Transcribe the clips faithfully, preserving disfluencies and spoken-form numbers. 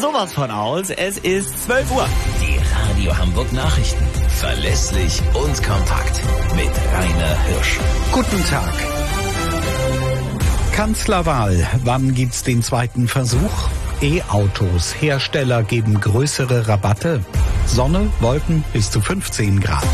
sowas von aus. Es ist zwölf Uhr. Die Radio Hamburg Nachrichten. Verlässlich und kompakt. Mit Rainer Hirsch. Guten Tag. Kanzlerwahl. Wann gibt's den zweiten Versuch? E-Autos. Hersteller geben größere Rabatte. Sonne, Wolken bis zu fünfzehn Grad.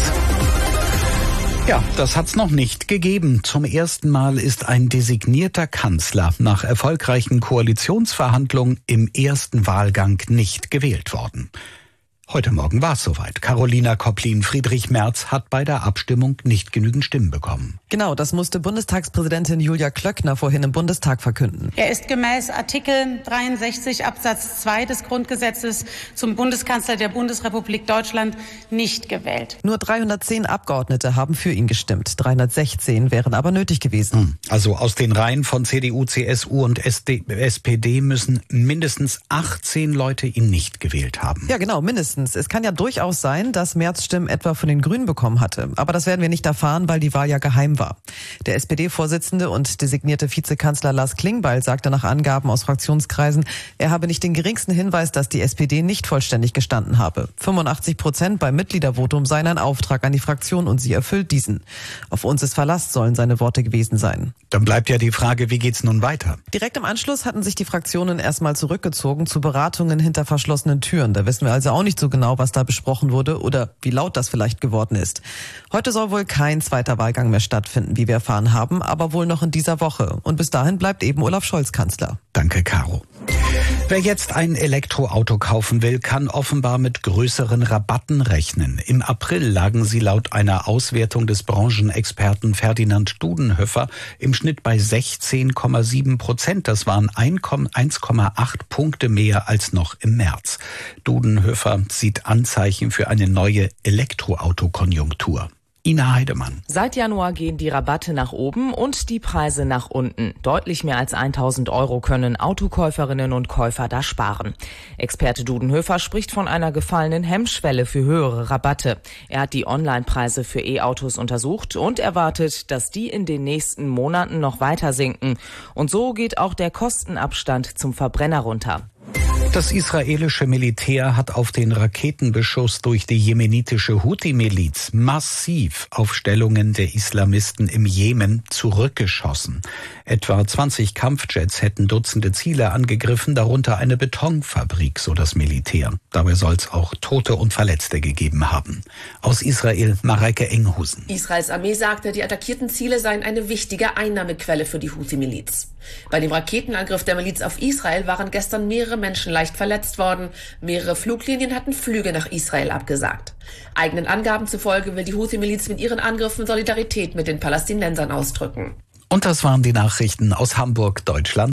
Ja, das hat's noch nicht gegeben. Zum ersten Mal ist ein designierter Kanzler nach erfolgreichen Koalitionsverhandlungen im ersten Wahlgang nicht gewählt worden. Heute Morgen war es soweit. Carolina Koplin, Friedrich Merz hat bei der Abstimmung nicht genügend Stimmen bekommen. Genau, das musste Bundestagspräsidentin Julia Klöckner vorhin im Bundestag verkünden. Er ist gemäß Artikel dreiundsechzig Absatz zwei des Grundgesetzes zum Bundeskanzler der Bundesrepublik Deutschland nicht gewählt. Nur dreihundertzehn Abgeordnete haben für ihn gestimmt. dreihundertsechzehn wären aber nötig gewesen. Also aus den Reihen von C D U, C S U und S P D müssen mindestens achtzehn Leute ihn nicht gewählt haben. Ja, genau, mindestens. Es kann ja durchaus sein, dass Merz Stimmen etwa von den Grünen bekommen hatte. Aber das werden wir nicht erfahren, weil die Wahl ja geheim war. Der S P D-Vorsitzende und designierte Vizekanzler Lars Klingbeil sagte nach Angaben aus Fraktionskreisen, er habe nicht den geringsten Hinweis, dass die S P D nicht vollständig gestanden habe. fünfundachtzig Prozent beim Mitgliedervotum seien ein Auftrag an die Fraktion und sie erfüllt diesen. Auf uns ist Verlass, sollen seine Worte gewesen sein. Dann bleibt ja die Frage, wie geht's nun weiter? Direkt im Anschluss hatten sich die Fraktionen erstmal zurückgezogen zu Beratungen hinter verschlossenen Türen. Da wissen wir also auch nicht so genau, was da besprochen wurde oder wie laut das vielleicht geworden ist. Heute soll wohl kein zweiter Wahlgang mehr stattfinden, wie wir erfahren haben, aber wohl noch in dieser Woche. Und bis dahin bleibt eben Olaf Scholz Kanzler. Danke, Caro. Wer jetzt ein Elektroauto kaufen will, kann offenbar mit größeren Rabatten rechnen. Im April lagen sie laut einer Auswertung des Branchenexperten Ferdinand Dudenhöfer im Schnitt bei sechzehn Komma sieben Prozent. Das waren eins Komma acht Punkte mehr als noch im März. Dudenhöfer sieht Anzeichen für eine neue Elektroautokonjunktur. Ina Heidemann. Seit Januar gehen die Rabatte nach oben und die Preise nach unten. Deutlich mehr als tausend Euro können Autokäuferinnen und Käufer da sparen. Experte Dudenhöfer spricht von einer gefallenen Hemmschwelle für höhere Rabatte. Er hat die Online-Preise für E-Autos untersucht und erwartet, dass die in den nächsten Monaten noch weiter sinken. Und so geht auch der Kostenabstand zum Verbrenner runter. Das israelische Militär hat auf den Raketenbeschuss durch die jemenitische Houthi-Miliz massiv auf Stellungen der Islamisten im Jemen zurückgeschossen. Etwa zwanzig Kampfjets hätten Dutzende Ziele angegriffen, darunter eine Betonfabrik, so das Militär. Dabei soll es auch Tote und Verletzte gegeben haben. Aus Israel Mareike Enghusen. Israels Armee sagte, die attackierten Ziele seien eine wichtige Einnahmequelle für die Houthi-Miliz. Bei dem Raketenangriff der Miliz auf Israel waren gestern mehrere Menschen leicht verletzt worden. Mehrere Fluglinien hatten Flüge nach Israel abgesagt. Eigenen Angaben zufolge will die Houthi-Miliz mit ihren Angriffen Solidarität mit den Palästinensern ausdrücken. Und das waren die Nachrichten aus Hamburg, Deutschland.